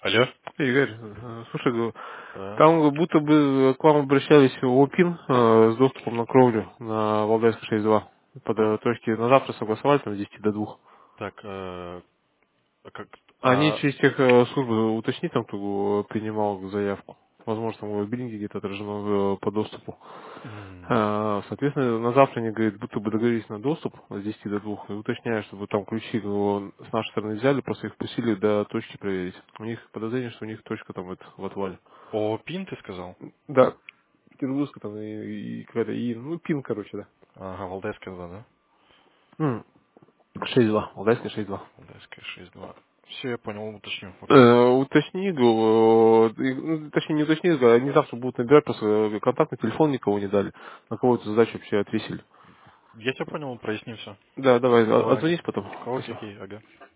Алло? Игорь, слушай, Да. там будто бы к вам обращались ОПИН с доступом на кровлю на Валдайской 6.2. Под точки на завтра согласовали там с 10 до 2. Так, как... Они через тех службы уточнить там, кто принимал заявку. Возможно, там в биллинге где-то отражено по доступу. м, Соответственно, на завтра они, говорят, будто бы договорились на доступ с 10 до 2 и уточняют, чтобы там ключи с нашей стороны взяли, просто их пустили до точки проверить. У них подозрение, что у них точка там вот в отвале. О, пин ты сказал? Да, Петербургская там и какая-то, и, ну, ПИН, короче, да. Ага, Валдайская 2, да? М, 6.2, Валдайская 6.2. Валдайская 6.2. Все, я понял, уточню. Окей. Уточни, ну, точнее не уточни, они завтра будут набирать, просто контактный телефон никого не дали, на кого эту задачу вообще отвесили. Я тебя понял, проясним все. Да, давай, Давай. отзвонись потом. Окей, Спасибо. окей, ага.